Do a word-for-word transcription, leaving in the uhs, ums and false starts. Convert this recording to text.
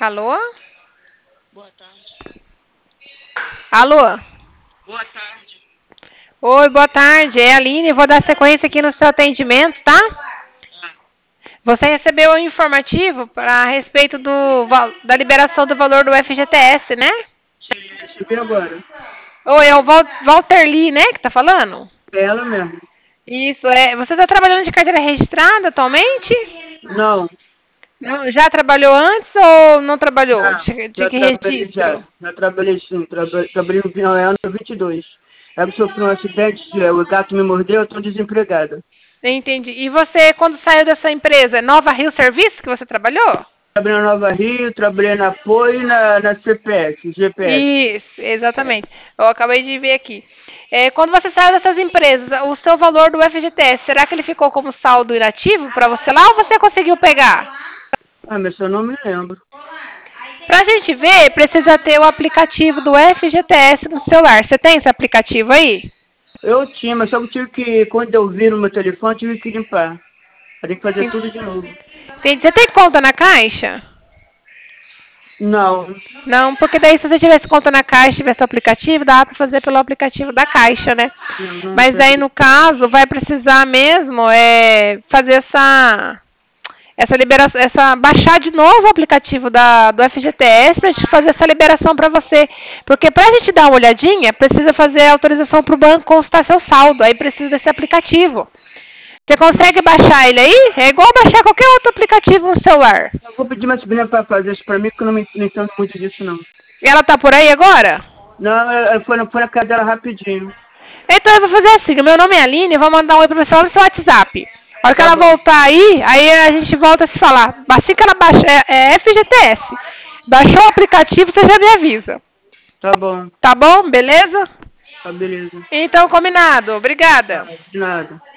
Alô? Boa tarde. Alô? Boa tarde. Oi, boa tarde. É a Aline. Vou dar sequência aqui no seu atendimento, tá? Você recebeu o informativo para a respeito do, val- da liberação do valor do F G T S, né? Sim, recebi agora. Oi, é o Val- Walter Lee, né, que tá falando? É ela mesmo. Isso, é. Você tá trabalhando de carteira registrada atualmente? Não, Não, já trabalhou antes ou não trabalhou? já, De, de já que trabalhei já. registro? Já trabalhei sim, traba, trabalhei no final ano vinte e dois. Eu sofri um acidente, é, o gato me mordeu, eu tô desempregada. Entendi. E você, quando saiu dessa empresa, Nova Rio Serviço que você trabalhou? Trabalhei na Nova Rio, trabalhei na F O I e na, na C P S, G P S. Isso, exatamente. Eu acabei de ver aqui. É, quando você saiu dessas empresas, o seu valor do F G T S, será que ele ficou como saldo inativo para você lá ou você conseguiu pegar? Ah, mas eu não me lembro. Para a gente ver, precisa ter o aplicativo do F G T S no celular. Você tem esse aplicativo aí? Eu tinha, mas só que eu tive que, quando eu vi no meu telefone, eu tive que limpar. Eu tenho que fazer tudo de novo. Entendi. Você tem conta na Caixa? Não, Não, porque daí se você tivesse conta na Caixa e tivesse o aplicativo, dá para fazer pelo aplicativo da Caixa, né? não, não Mas daí, tenho. no caso, vai precisar mesmo é, fazer essa, essa liberação, essa, baixar de novo o aplicativo da, do F G T S para gente fazer essa liberação para você. Porque para a gente dar uma olhadinha, precisa fazer a autorização para o banco constar seu saldo. Aí precisa desse aplicativo. Você consegue baixar ele aí? É igual baixar qualquer outro aplicativo no celular. Eu vou pedir minha sobrinha para fazer isso para mim, porque eu não me não entendo muito disso, não. E ela tá por aí agora? Não, eu, eu foi, na, foi na casa dela rapidinho. Então eu vou fazer assim, o meu nome é Aline, eu vou mandar um oi pra você lá no seu WhatsApp. A hora que Tá ela bom, voltar aí, aí a gente volta a se falar. Assim que ela baixa, é, é F G T S. Baixou o aplicativo, você já me avisa. tá bom, Tá bom? Beleza? tá beleza. Então, combinado. Tá, Obrigada. de nada.